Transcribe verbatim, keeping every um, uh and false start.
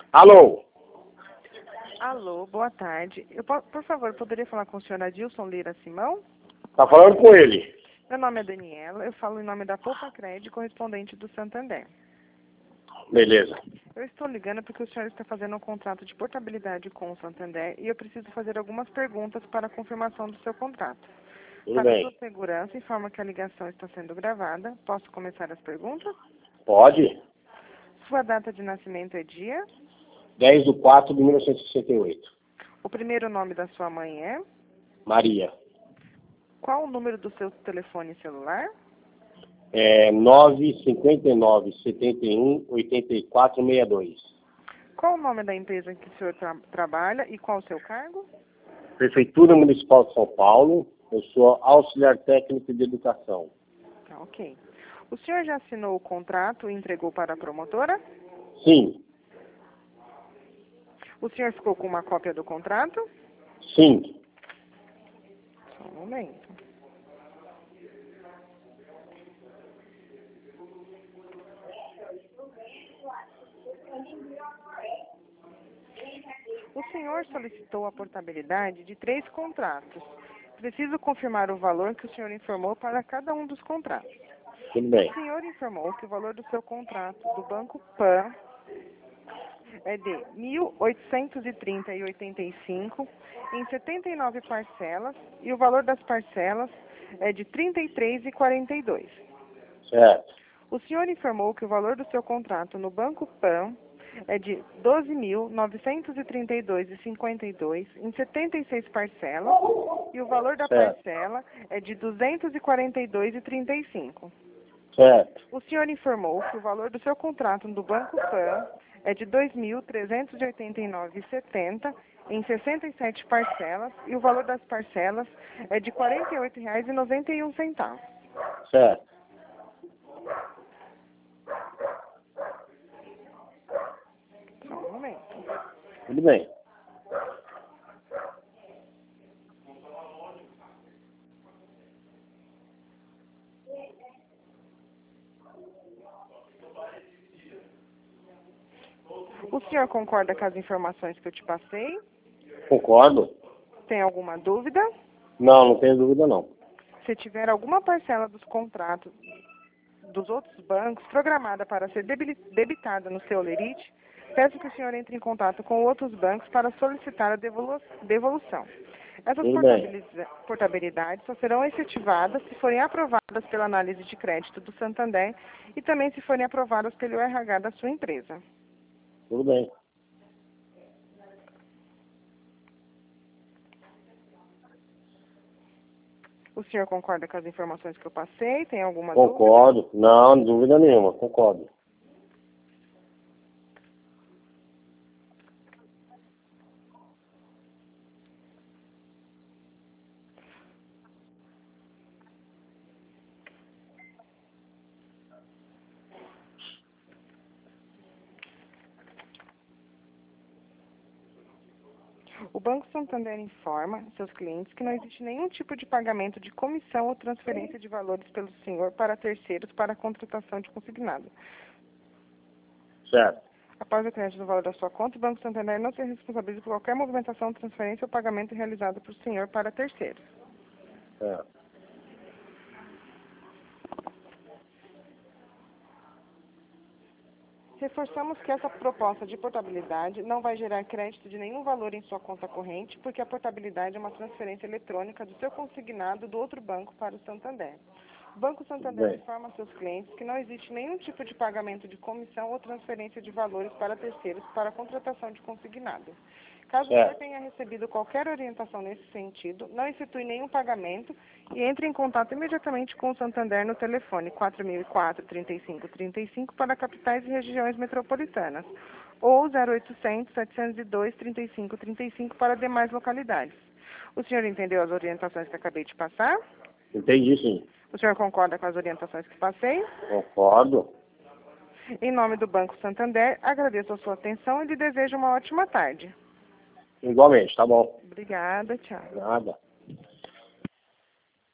Alô? Alô, boa tarde. Eu, po- por favor, poderia falar com o senhor Adilson Lira Simão? Tá falando com ele. Meu nome é Daniela, eu falo em nome da Poupa Crédito, correspondente do Santander. Beleza. Eu estou ligando porque o senhor está fazendo um contrato de portabilidade com o Santander e eu preciso fazer algumas perguntas para a confirmação do seu contrato. Tudo Para bem. sua segurança, informa que a ligação está sendo gravada. Posso começar as perguntas? Pode? Sua data de nascimento é dia? dez de quatro de mil novecentos e sessenta e oito. O primeiro nome da sua mãe é? Maria. Qual o número do seu telefone celular? É nove cinco nove sete um oito quatro seis dois. Qual o nome da empresa em que o senhor tra trabalha e qual o seu cargo? Prefeitura Municipal de São Paulo. Eu sou auxiliar técnico de educação. Tá, ok. O senhor já assinou o contrato e entregou para a promotora? Sim. O senhor ficou com uma cópia do contrato? Sim. Só um momento. O senhor solicitou a portabilidade de três contratos. Preciso confirmar o valor que o senhor informou para cada um dos contratos. Tudo bem. O senhor informou que o valor do seu contrato do Banco Pan é de mil oitocentos e trinta reais e oitenta e cinco centavos em setenta e nove parcelas e o valor das parcelas é de trinta e três reais e quarenta e dois centavos. Certo. O senhor informou que o valor do seu contrato no Banco Pan é de doze mil novecentos e trinta e dois reais e cinquenta e dois centavos em setenta e seis parcelas e o valor da Certo. parcela é de duzentos e quarenta e dois reais e trinta e cinco centavos. Certo. O senhor informou que o valor do seu contrato no Banco Pan é de dois mil trezentos e oitenta e nove reais e setenta centavos em sessenta e sete parcelas e o valor das parcelas é de quarenta e oito reais e noventa e um centavos. Certo. Só um momento. Tudo bem. O senhor concorda com as informações que eu te passei? Concordo? Tem alguma dúvida? Não, não tenho dúvida não. Se tiver alguma parcela dos contratos dos outros bancos programada para ser debili- debitada no seu lerite, peço que o senhor entre em contato com outros bancos para solicitar a devolu- devolução. Essas Tudo bem. portabiliza- portabilidades só serão efetivadas se forem aprovadas pela análise de crédito do Santander e também se forem aprovadas pelo R H da sua empresa. Tudo bem. O senhor concorda com as informações que eu passei? Tem alguma dúvida? Concordo. Não, dúvida nenhuma. Concordo. O Banco Santander informa seus clientes que não existe nenhum tipo de pagamento de comissão ou transferência de valores pelo senhor para terceiros para a contratação de consignado. Certo. Após o crédito do valor da sua conta, o Banco Santander não se responsabiliza por qualquer movimentação, transferência ou pagamento realizado por senhor para terceiros. Certo. Reforçamos que essa proposta de portabilidade não vai gerar crédito de nenhum valor em sua conta corrente, porque a portabilidade é uma transferência eletrônica do seu consignado do outro banco para o Santander. O Banco Santander Bem. informa a seus clientes que não existe nenhum tipo de pagamento de comissão ou transferência de valores para terceiros para a contratação de consignado. Caso o senhor Certo. tenha recebido qualquer orientação nesse sentido, não institui nenhum pagamento e entre em contato imediatamente com o Santander no telefone quatro mil e quatro, trinta e cinco, trinta e cinco para capitais e regiões metropolitanas ou zero oitocentos, setecentos e dois, trinta e cinco, trinta e cinco para demais localidades. O senhor entendeu as orientações que acabei de passar? Entendi, sim. O senhor concorda com as orientações que passei? Concordo. Em nome do Banco Santander, agradeço a sua atenção e lhe desejo uma ótima tarde. Igualmente, tá bom. Obrigada, tchau. Nada.